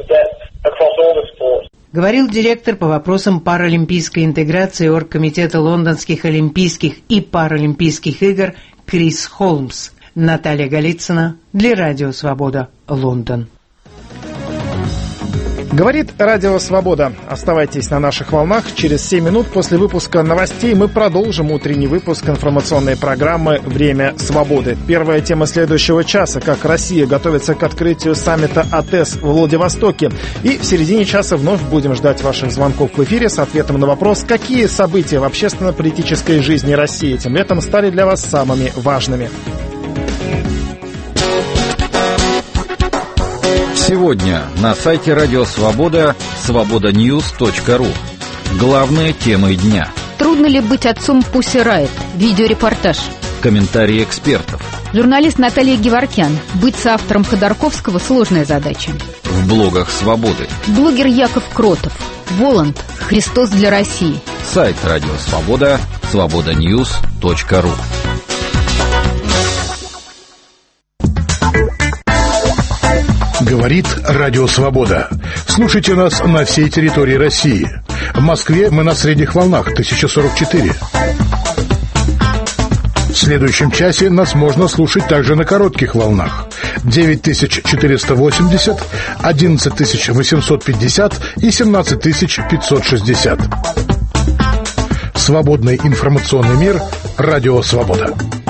Говорил директор по вопросам паралимпийской интеграции оргкомитета Лондонских Олимпийских и Паралимпийских игр Крис Холмс. Наталья Голицына для Радио Свобода, Лондон. Говорит Радио Свобода. Оставайтесь на наших волнах. Через семь минут после выпуска новостей мы продолжим утренний выпуск информационной программы «Время свободы». Первая тема следующего часа – как Россия готовится к открытию саммита АТЭС в Владивостоке. И в середине часа вновь будем ждать ваших звонков в эфире с ответом на вопрос, какие события в общественно-политической жизни России этим летом стали для вас самыми важными. Сегодня на сайте Радио Свобода свобода ньюс точка ру. Главные темы дня. Трудно ли быть отцом Пусси Райт? Видеорепортаж. Комментарии экспертов. Журналист Наталья Геворкян. Быть соавтором Ходорковского – сложная задача. В блогах Свободы. Блогер Яков Кротов. Воланд. Христос для России. Сайт Радио Свобода свобода ньюс точка ру. Говорит Радио Свобода. Слушайте нас на всей территории России. В Москве мы на средних волнах тысяча сорок четыре. В следующем часе нас можно слушать также на коротких волнах девять тысяч четыреста восемьдесят, одиннадцать тысяч восемьсот пятьдесят и семнадцать тысяч пятьсот шестьдесят. Свободный информационный мир. Радио Свобода.